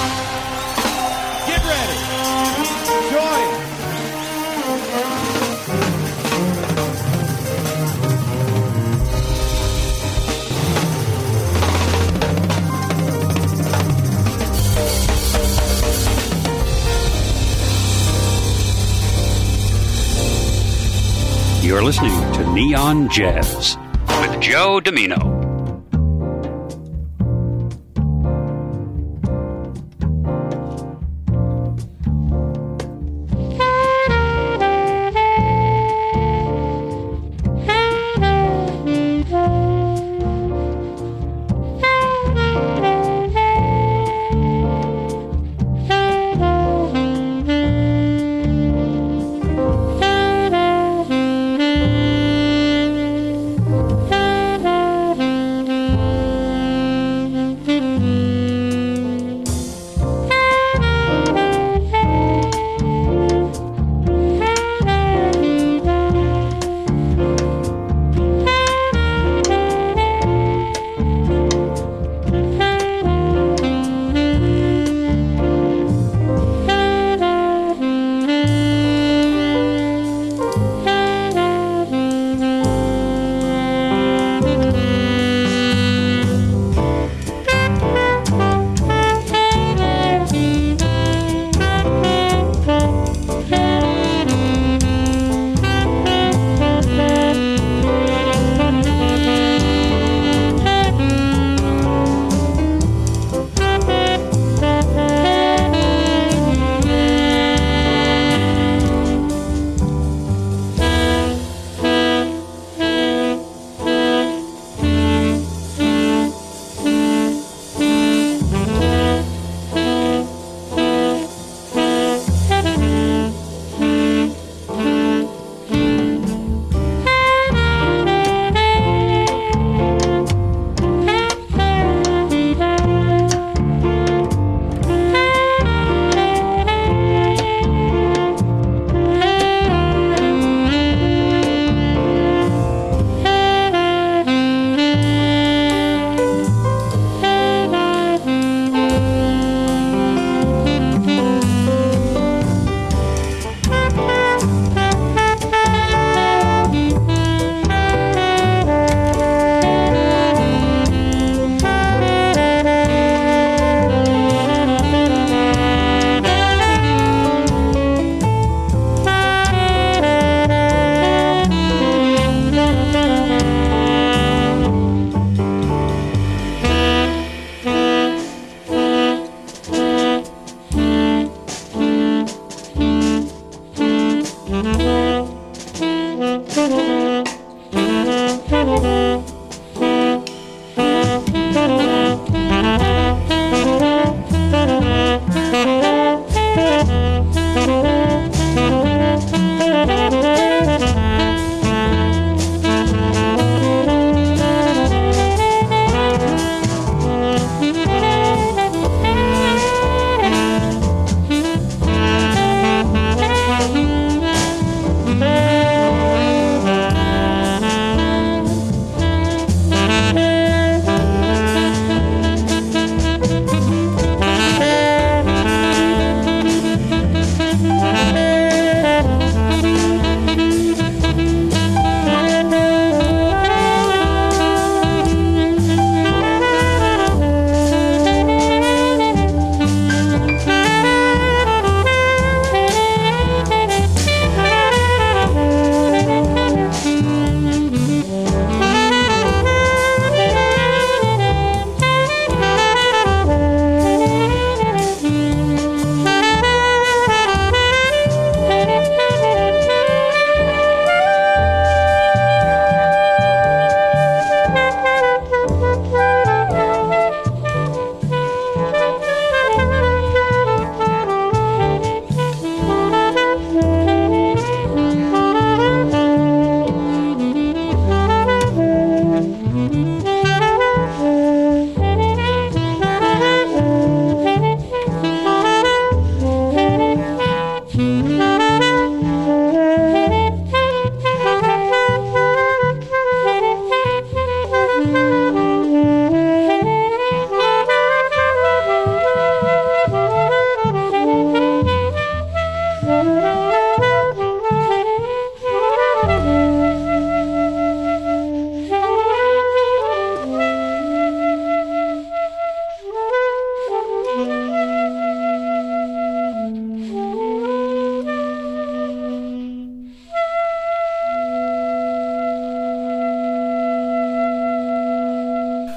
Get ready. Join. You're listening to Neon Jazz with Joe Domino.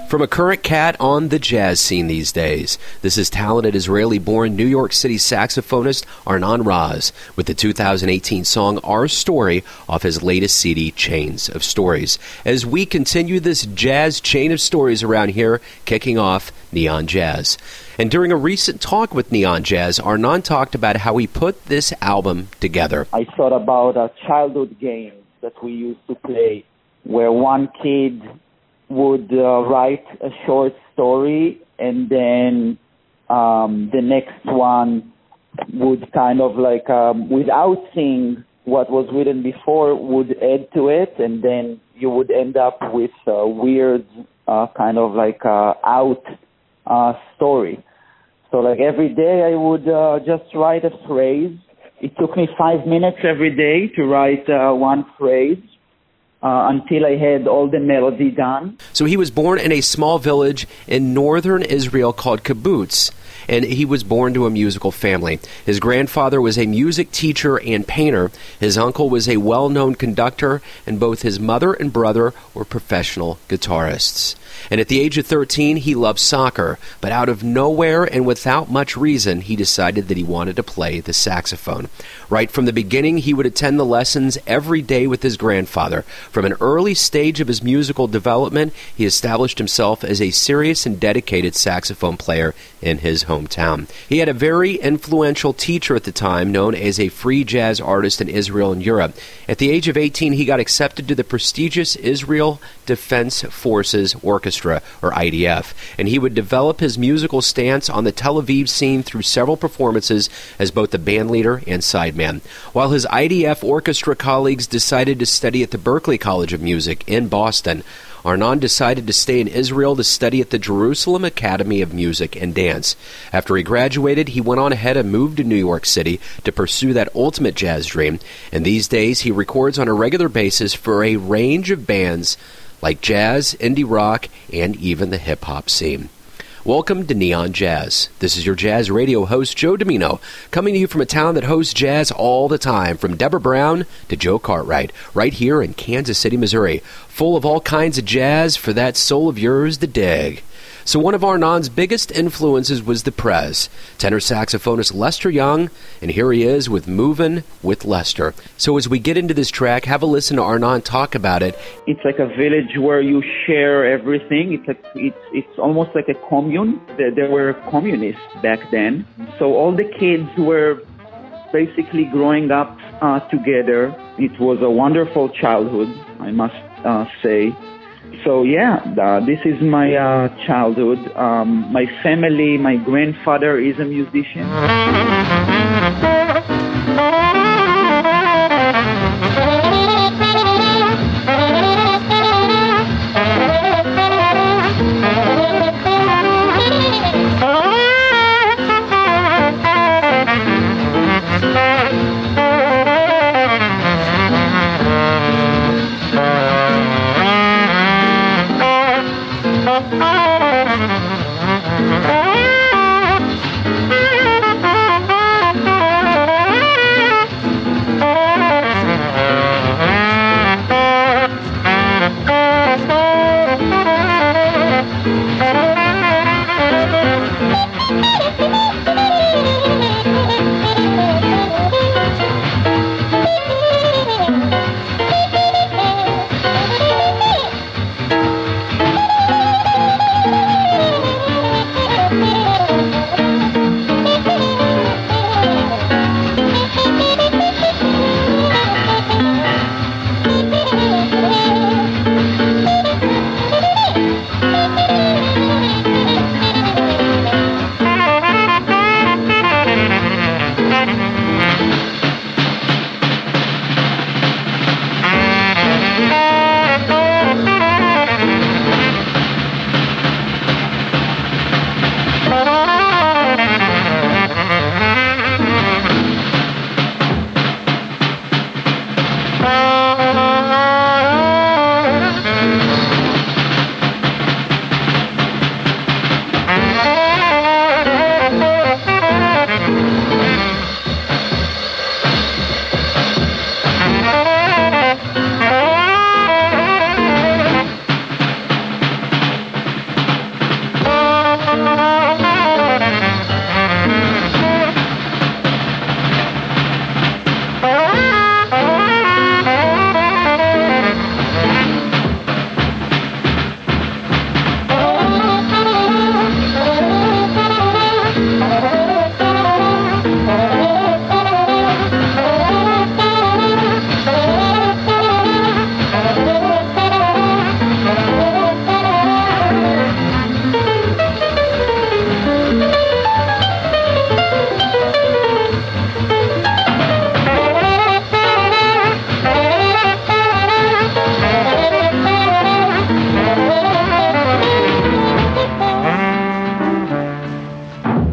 From a current cat on the jazz scene these days, this is talented Israeli-born New York City saxophonist Arnon Raz with the 2018 song Our Story off his latest CD, Chains of Stories. As we continue this jazz chain of stories around here, kicking off Neon Jazz. And during a recent talk with Neon Jazz, Arnon talked about how he put this album together. I thought about a childhood game that we used to play where one kid would write a short story, and then the next one would kind of like, without seeing what was written before, would add to it, and then you would end up with a weird kind of like out story. So like every day I would just write a phrase. It took me 5 minutes every day to write one phrase. Until I had all the melody done. So he was born in a small village in northern Israel called Kibbutz, and he was born to a musical family. His grandfather was a music teacher and painter. His uncle was a well-known conductor, and both his mother and brother were professional guitarists. And at the age of 13, he loved soccer, but out of nowhere and without much reason, he decided that he wanted to play the saxophone. Right from the beginning, he would attend the lessons every day with his grandfather. From an early stage of his musical development, he established himself as a serious and dedicated saxophone player in his hometown. He had a very influential teacher at the time, known as a free jazz artist in Israel and Europe. At the age of 18, he got accepted to the prestigious Israel Defense Forces Orchestra, or IDF, and he would develop his musical stance on the Tel Aviv scene through several performances as both the bandleader and sideman. While his IDF orchestra colleagues decided to study at the Berklee College of Music in Boston, Arnon decided to stay in Israel to study at the Jerusalem Academy of Music and Dance. After he graduated, he went on ahead and moved to New York City to pursue that ultimate jazz dream, and these days he records on a regular basis for a range of bands like jazz, indie rock, and even the hip-hop scene. Welcome to Neon Jazz. This is your jazz radio host, Joe Domino, coming to you from a town that hosts jazz all the time, from Deborah Brown to Joe Cartwright, right here in Kansas City, Missouri, full of all kinds of jazz for that soul of yours to dig. So one of Arnon's biggest influences was the Prez, tenor saxophonist Lester Young, and here he is with Movin' with Lester. So as we get into this track, have a listen to Arnon talk about it. It's like a village where you share everything. It's almost like a commune. There were communists back then. So all the kids were basically growing up together. It was a wonderful childhood, I must say. So yeah, this is my childhood. My family, my grandfather is a musician.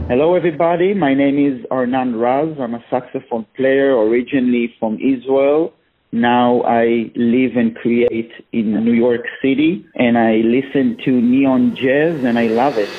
Hello, everybody. My name is Arnan Raz. I'm a saxophone player originally from Israel. Now I live and create in New York City, and I listen to Neon Jazz, and I love it.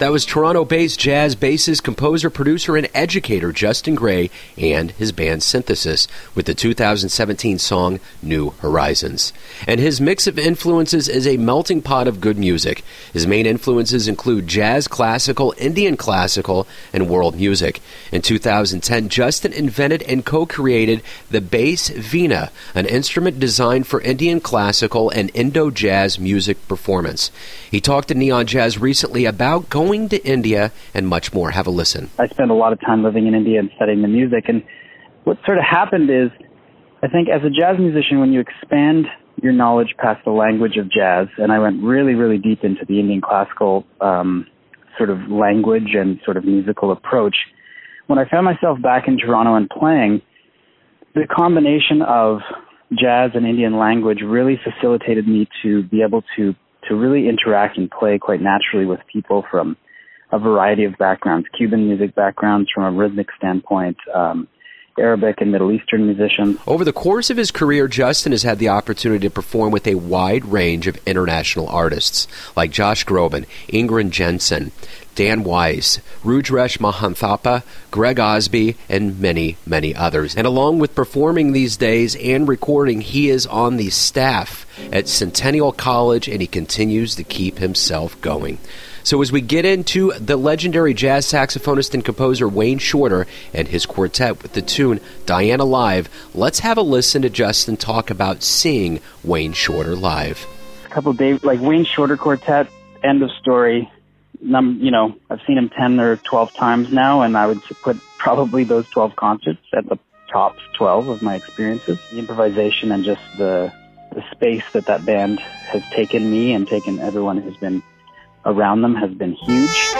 That was Toronto-based jazz bassist, composer, producer, and educator Justin Gray and his band Synthesis with the 2017 song New Horizons. And his mix of influences is a melting pot of good music. His main influences include jazz, classical, Indian classical, and world music. In 2010, Justin invented and co-created the bass veena, an instrument designed for Indian classical and Indo-jazz music performance. He talked to Neon Jazz recently about going to India and much more. Have a listen. I spent a lot of time living in India and studying the music, and what sort of happened is, I think as a jazz musician, when you expand your knowledge past the language of jazz, and I went really, really deep into the Indian classical sort of language and sort of musical approach, when I found myself back in Toronto and playing, the combination of jazz and Indian language really facilitated me to be able to really interact and play quite naturally with people from a variety of backgrounds, Cuban music backgrounds from a rhythmic standpoint, Arabic and Middle Eastern musicians. Over the course of his career, Justin has had the opportunity to perform with a wide range of international artists like Josh Groban, Ingrid Jensen, Dan Weiss, Rudresh Mahanthappa, Greg Osby, and many, many others. And along with performing these days and recording, he is on the staff at Centennial College, and he continues to keep himself going. So as we get into the legendary jazz saxophonist and composer Wayne Shorter and his quartet with the tune Diana Live, let's have a listen to Justin talk about seeing Wayne Shorter live. A couple of days, like Wayne Shorter Quartet, end of story. I've seen him 10 or 12 times now, and I would put probably those 12 concerts at the top 12 of my experiences. The improvisation and just the space that band has taken me and taken everyone who's been around them has been huge.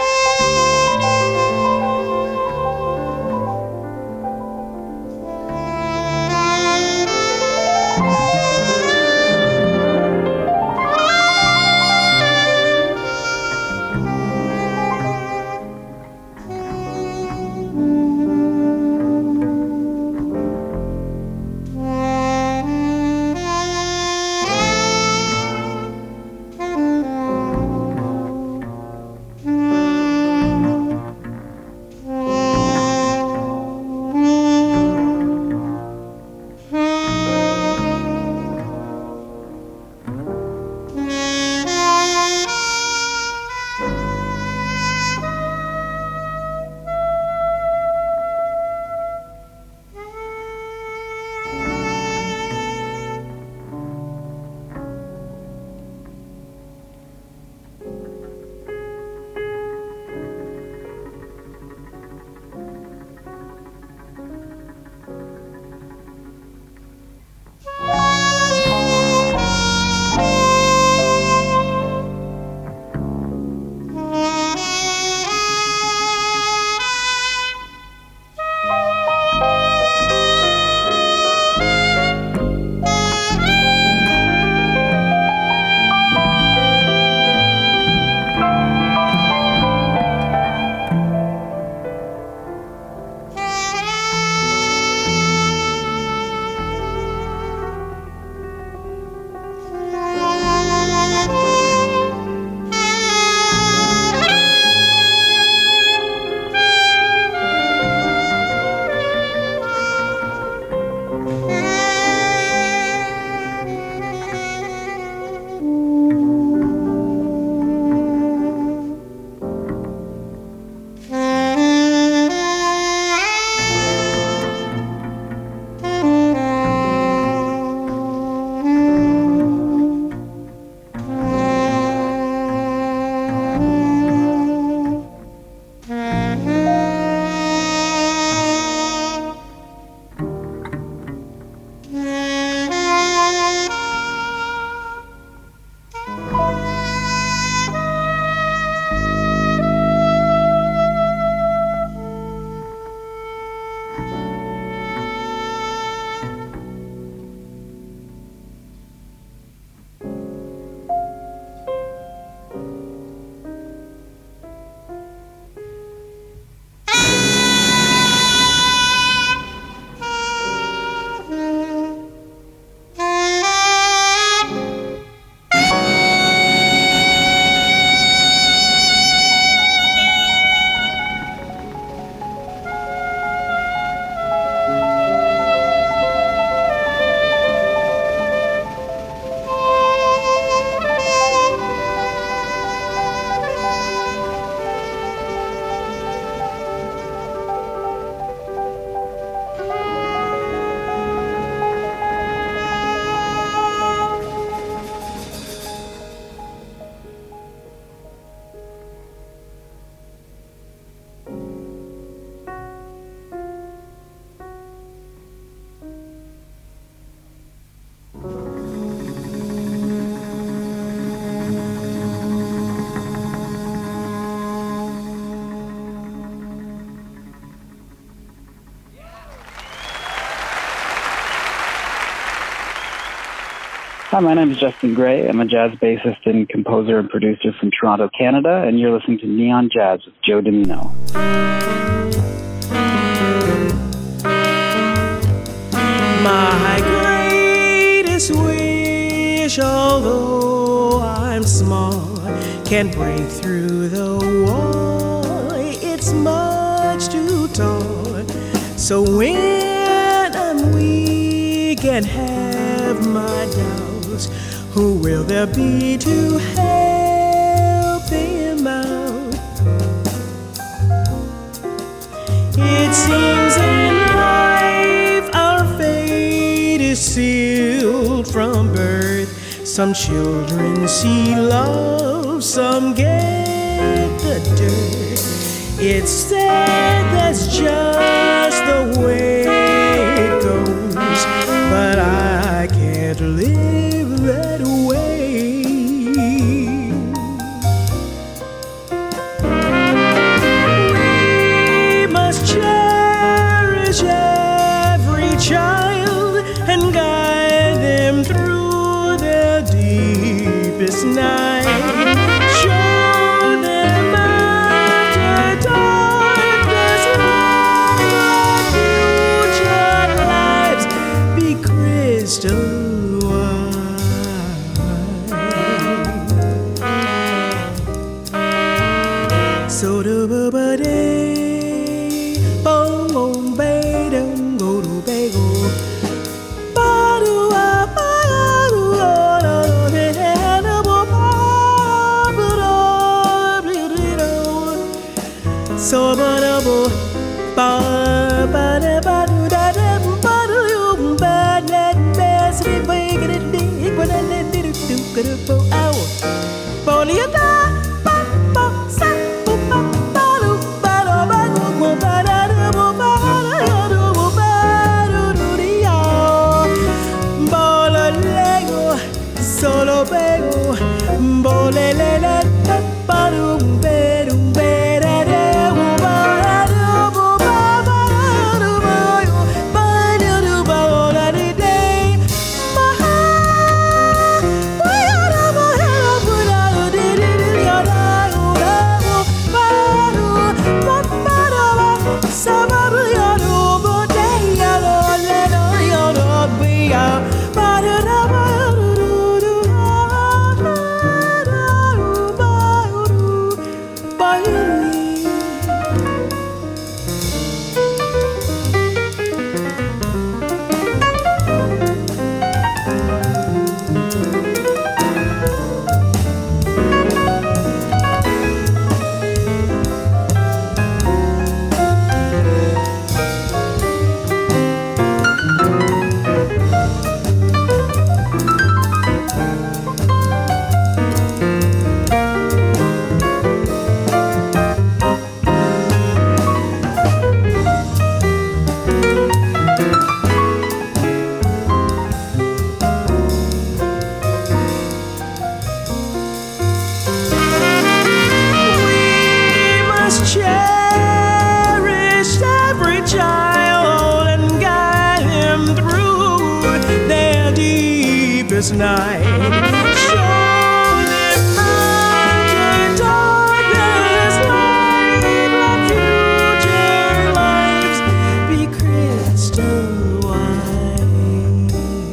Hi, my name is Justin Gray. I'm a jazz bassist and composer and producer from Toronto, Canada, and you're listening to Neon Jazz with Joe Dimino. My greatest wish, although I'm small, can't break through the wall. It's much too tall. So when I'm weak and have my doubts, who will there be to help them out? It seems in life our fate is sealed from birth. Some children see love, some get the dirt. It's sad, that's just the way it goes, but I can't live that way. We must cherish every child and guide them through their deepest night. Show them after darkness light, future lives be crystal white. So do ba day, boom boom bay dum go to bagel. So ba da bo ba ba da ba do da da ba do you ba let best be big it big but then it do do bo ow bo li da ba ba sa bo ba ba do ba do ba do bo ba da do bo ba da do bo ba do do di ya bo la lego solo bego bo le le le ba do be do be da da cherish every child and guide them through their deepest night. Show them under darkness light, let future lives be crystal white.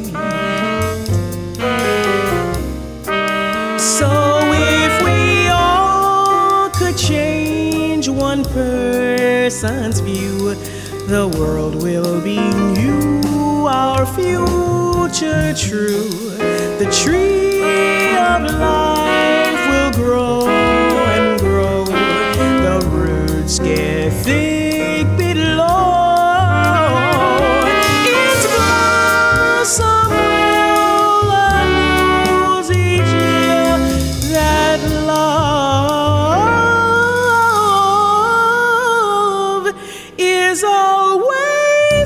So if we all could change one person's view, the world will be new, our future true. The tree of life will grow and grow, the roots get thick below. Its blossom will lose each year that love is always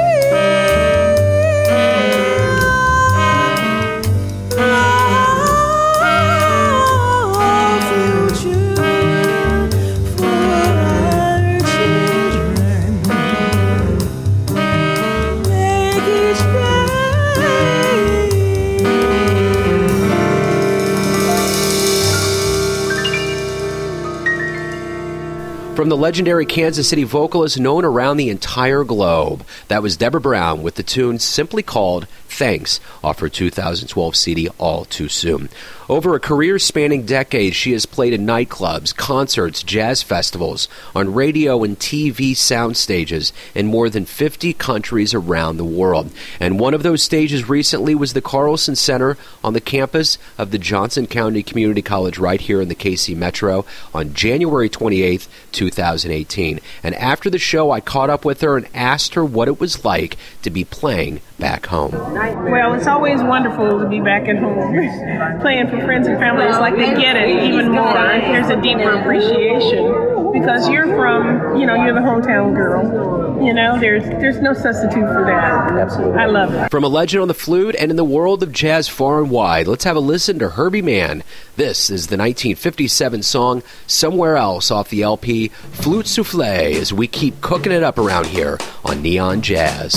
near. From the legendary Kansas City vocalist known around the entire globe, that was Deborah Brown with the tune simply called Thanks, off her 2012 CD, All Too Soon. Over a career spanning decades, she has played in nightclubs, concerts, jazz festivals, on radio and TV sound stages in more than 50 countries around the world. And one of those stages recently was the Carlson Center on the campus of the Johnson County Community College right here in the KC Metro on January 28th, 2018. And after the show, I caught up with her and asked her what it was like to be playing back home. Well, it's always wonderful to be back at home. Playing for friends and family is like they get it even more. There's a deeper appreciation because you're the hometown girl. There's no substitute for that. Absolutely. I love it. From a legend on the flute and in the world of jazz far and wide, let's have a listen to Herbie Mann. This is the 1957 song Somewhere Else off the LP Flute Soufflé as we keep cooking it up around here on Neon Jazz.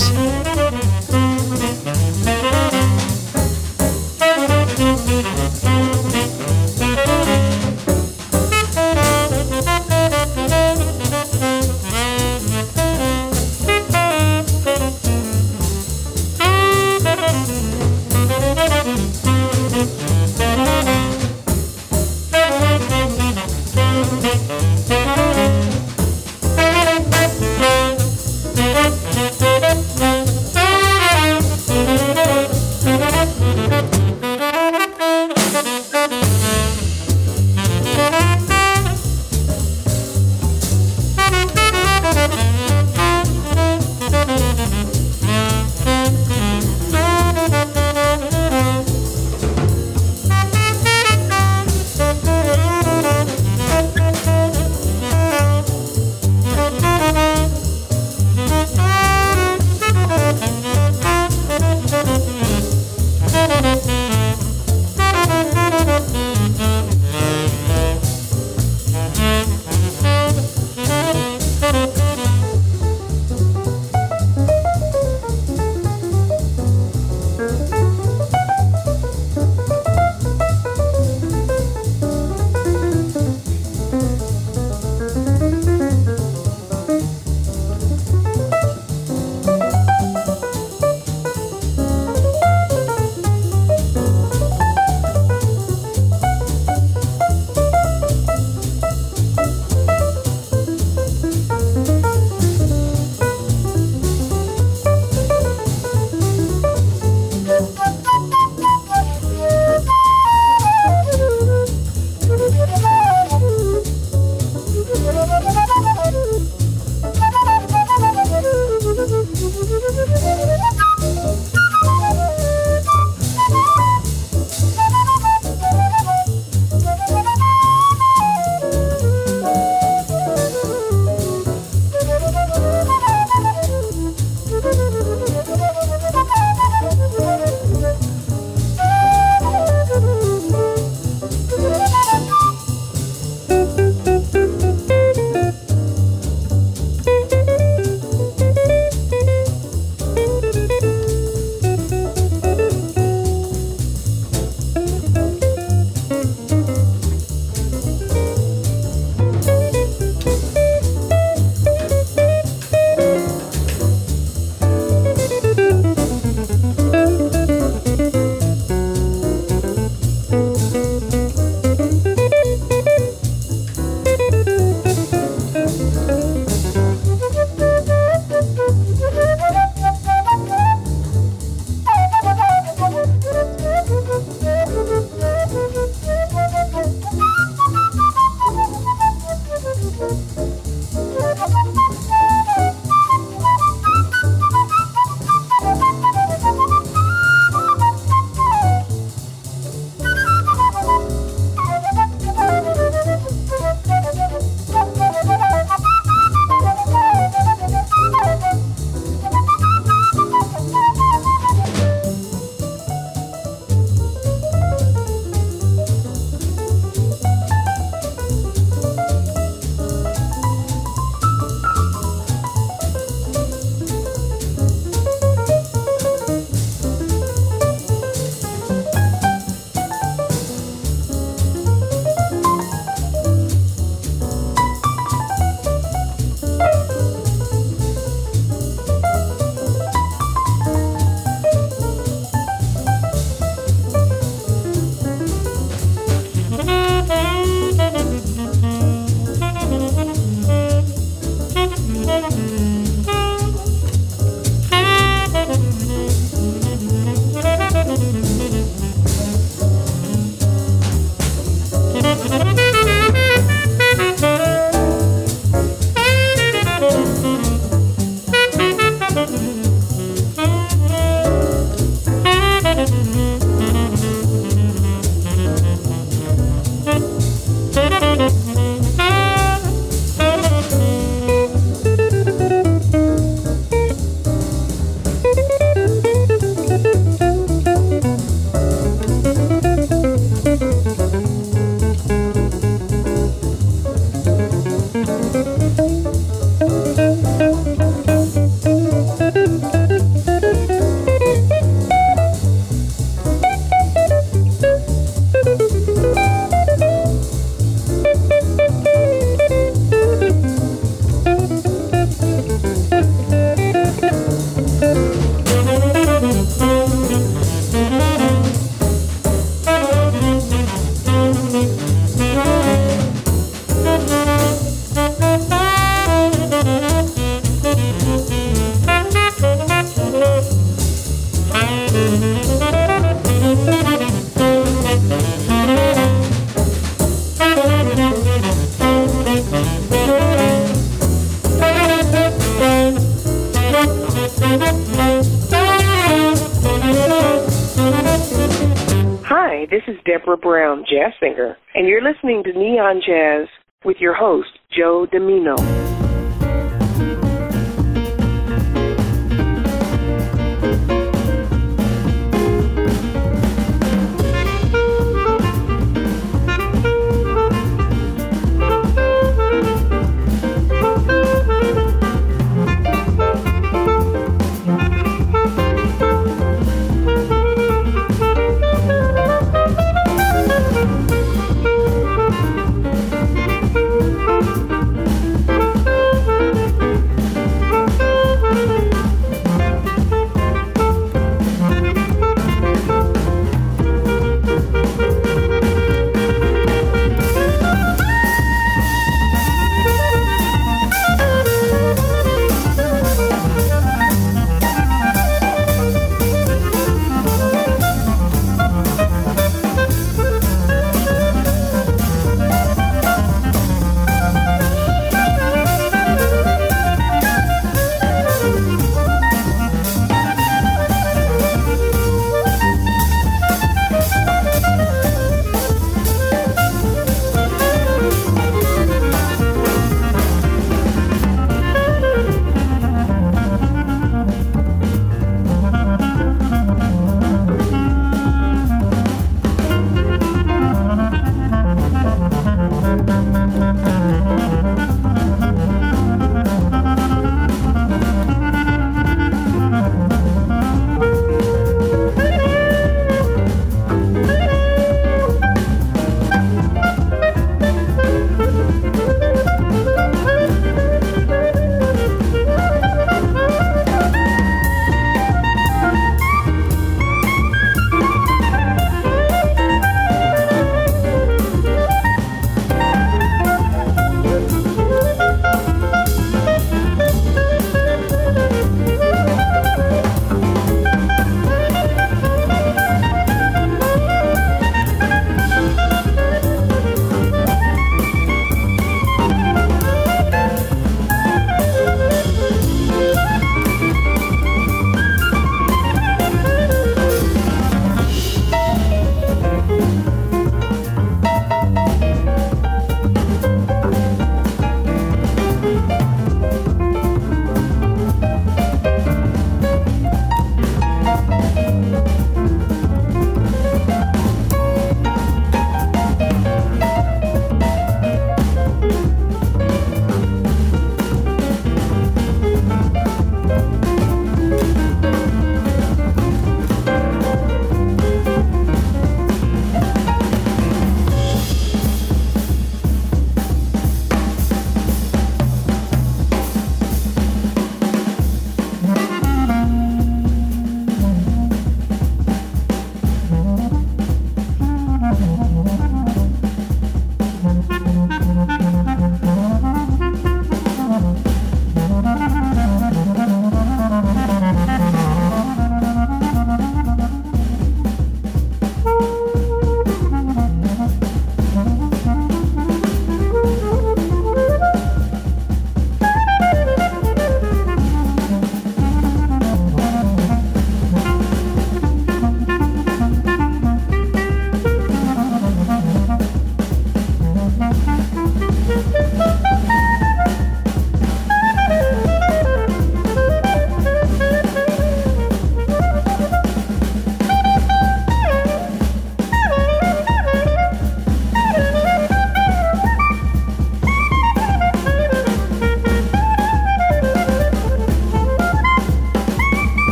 Deborah Brown, jazz singer, and you're listening to Neon Jazz with your host, Joe Domino.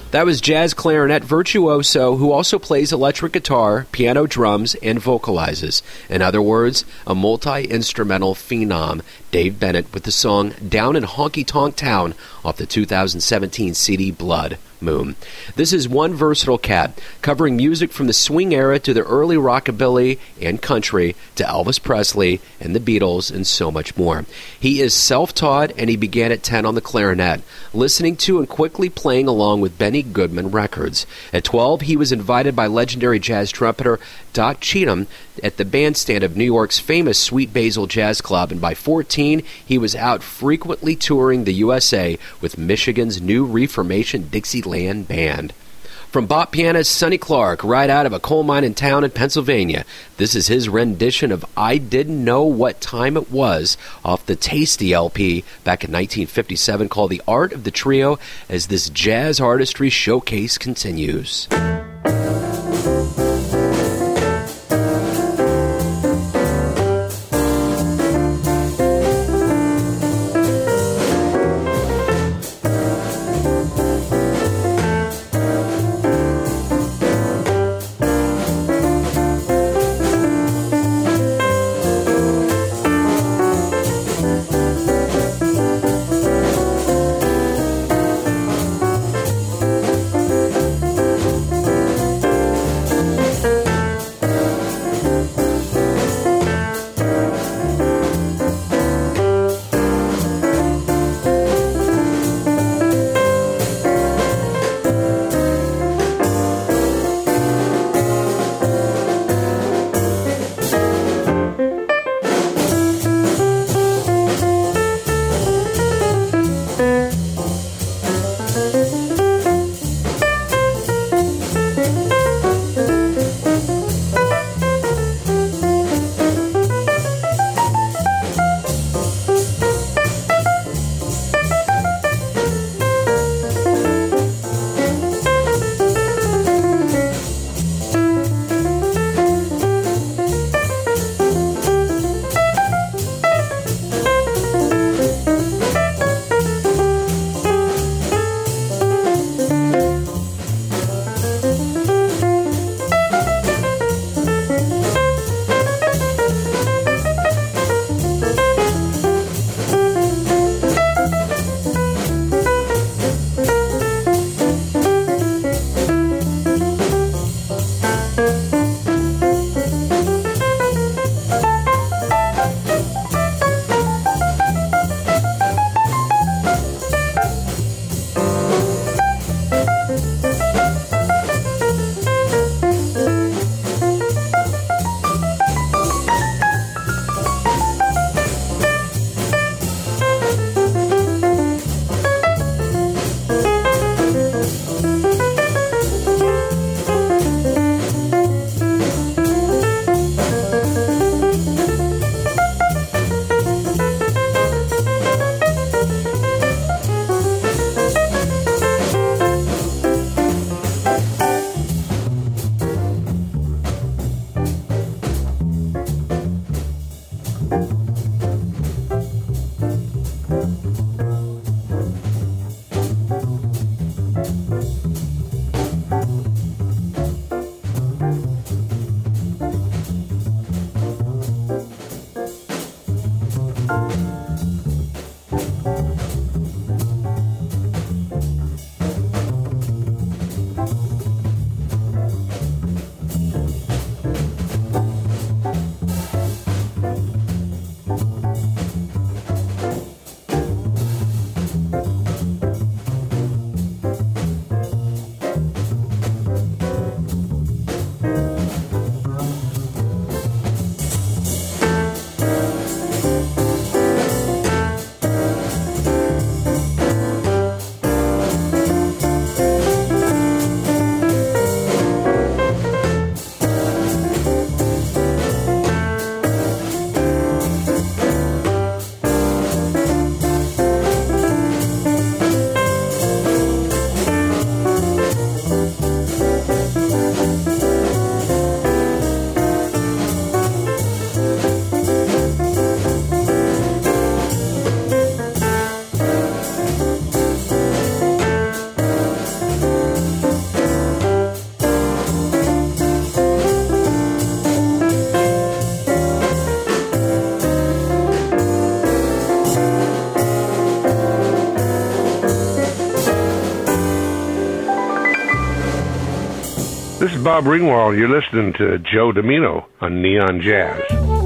That was jazz clarinet virtuoso who also plays electric guitar, piano, drums, and vocalizes. In other words, a multi-instrumental phenom, Dave Bennett, with the song Down in Honky Tonk Town off the 2017 CD Blood Moon. This is one versatile cat, covering music from the swing era to the early rockabilly and country to Elvis Presley and the Beatles and so much more. He is self-taught, and he began at 10 on the clarinet, listening to and quickly playing along with Benny Goodman records. At 12, he was invited by legendary jazz trumpeter Doc Cheatham at the bandstand of New York's famous Sweet Basil Jazz Club, and by 14, he was out frequently touring the USA with Michigan's New Reformation Dixieland Band. From bop pianist Sonny Clark, right out of a coal mine in town in Pennsylvania, this is his rendition of I Didn't Know What Time It Was off the Tasty LP back in 1957, called The Art of the Trio, as this jazz artistry showcase continues. Bob Ringwald. You're listening to Joe Domino on Neon Jazz.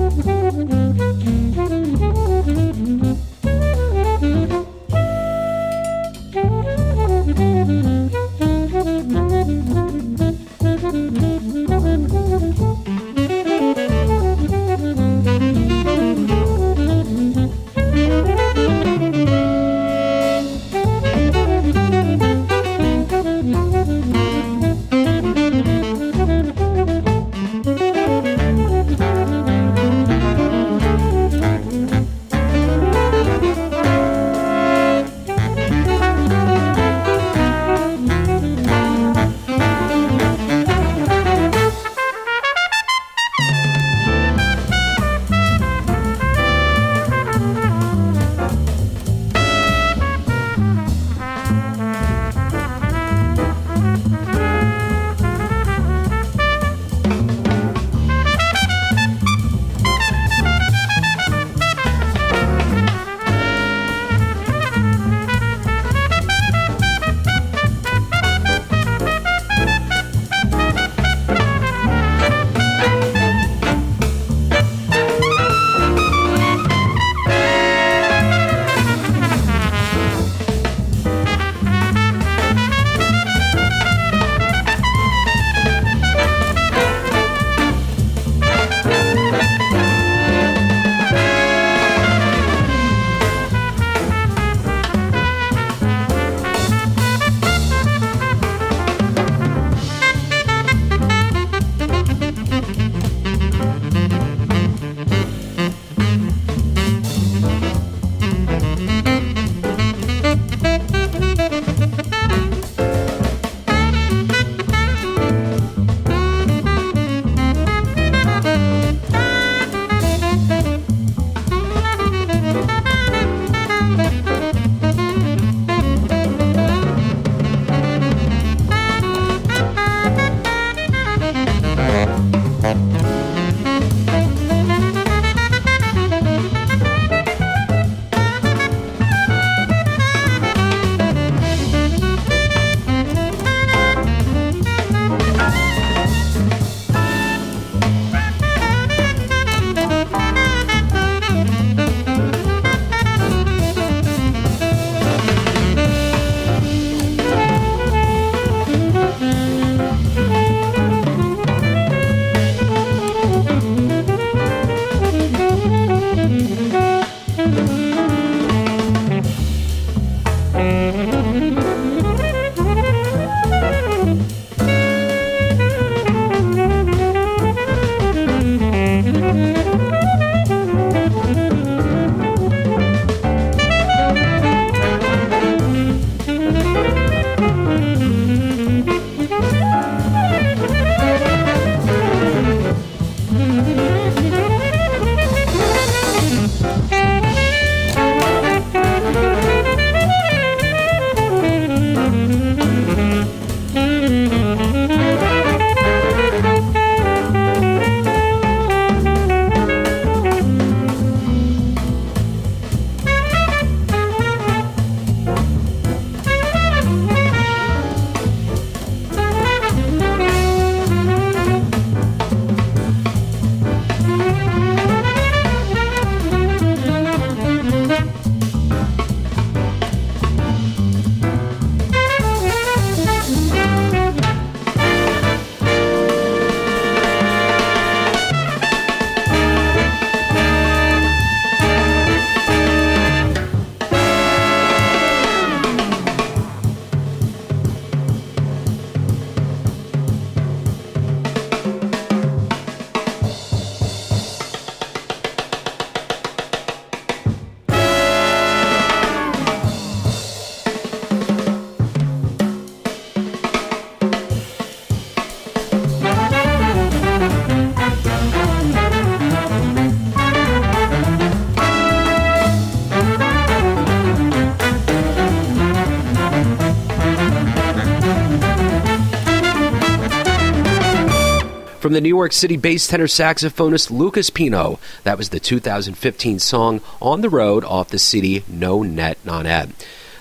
From the New York City-based tenor saxophonist Lucas Pino, that was the 2015 song On the Road off the CD No Net Non Ed.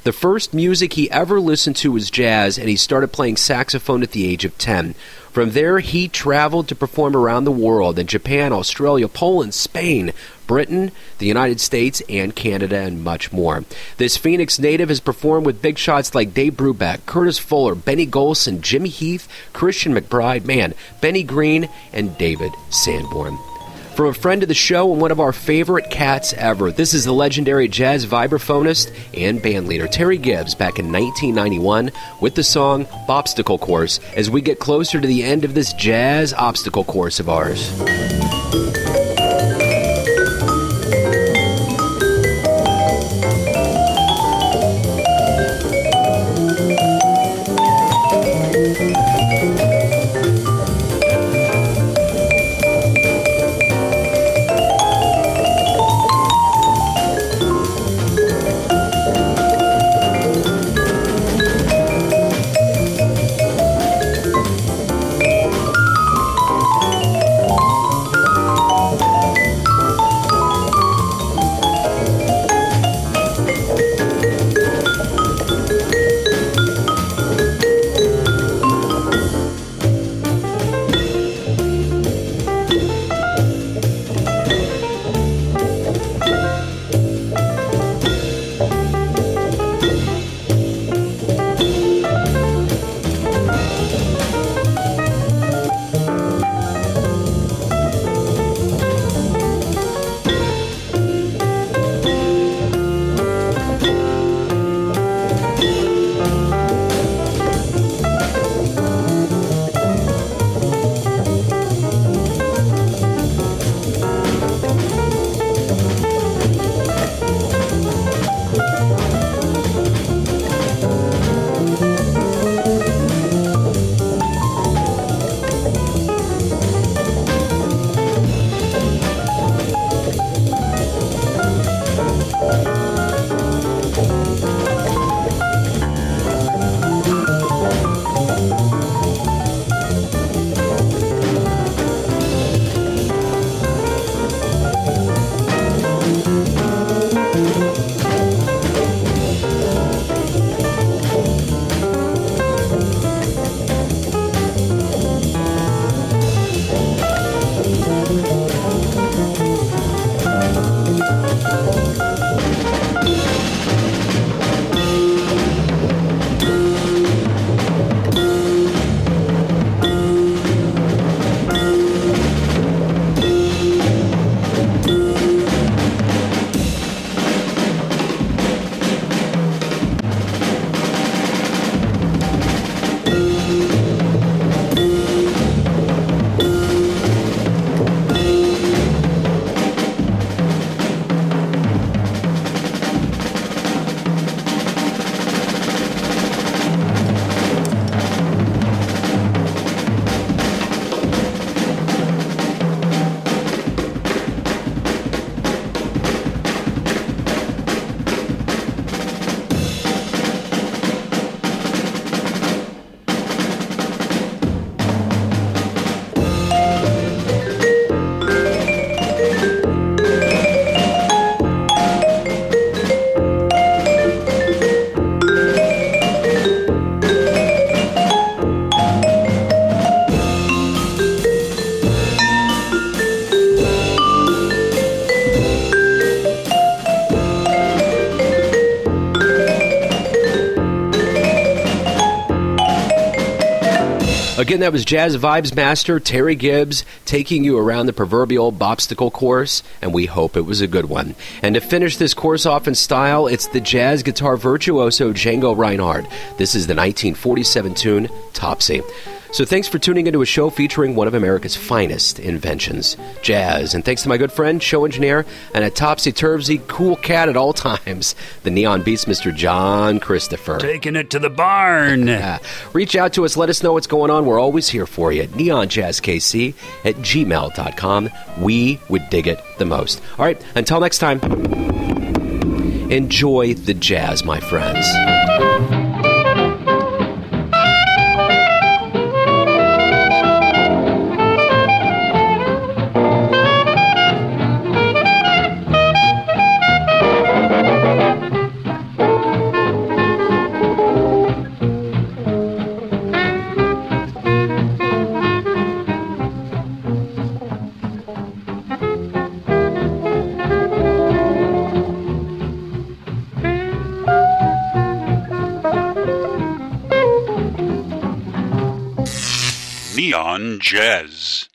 The first music he ever listened to was jazz, and he started playing saxophone at the age of 10. From there, he traveled to perform around the world in Japan, Australia, Poland, Spain, Britain, the United States, and Canada, and much more. This Phoenix native has performed with big shots like Dave Brubeck, Curtis Fuller, Benny Golson, Jimmy Heath, Christian McBride, Benny Green, and David Sanborn. From a friend of the show and one of our favorite cats ever, this is the legendary jazz vibraphonist and bandleader Terry Gibbs back in 1991 with the song Bobstacle Course as we get closer to the end of this jazz obstacle course of ours. Again, that was Jazz Vibes Master Terry Gibbs taking you around the proverbial Bobstacle course, and we hope it was a good one. And to finish this course off in style, it's the jazz guitar virtuoso Django Reinhardt. This is the 1947 tune, Topsy. So thanks for tuning into a show featuring one of America's finest inventions, jazz. And thanks to my good friend, show engineer, and a topsy-turvy cool cat at all times, the Neon Beats, Mr. John Christopher. Taking it to the barn. Reach out to us. Let us know what's going on. We're always here for you. NeonJazzKC@gmail.com. We would dig it the most. All right, until next time, enjoy the jazz, my friends. Jazz.